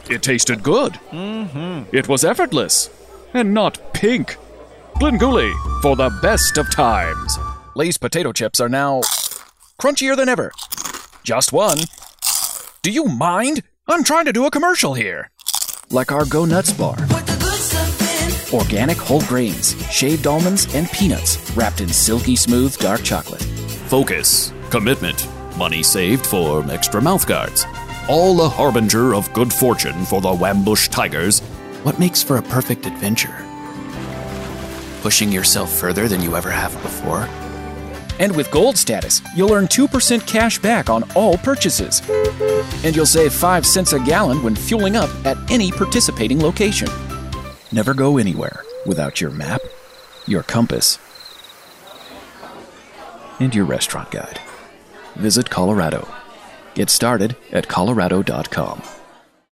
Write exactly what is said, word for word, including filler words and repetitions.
It tasted good. Mm-hmm. It was effortless. And not pink. Glenguli, for the best of times. Lay's potato chips are now crunchier than ever. Just one. Do you mind? I'm trying to do a commercial here. Like our Go Nuts bar. Put the good stuff in. Organic whole grains, shaved almonds, and peanuts wrapped in silky smooth dark chocolate. Focus, commitment, money saved for extra mouthguards. All a harbinger of good fortune for the Wambush Tigers. What makes for a perfect adventure? Pushing yourself further than you ever have before? And with gold status, you'll earn two percent cash back on all purchases. And you'll save five cents a gallon when fueling up at any participating location. Never go anywhere without your map, your compass, and your restaurant guide. Visit Colorado. Get started at colorado dot com.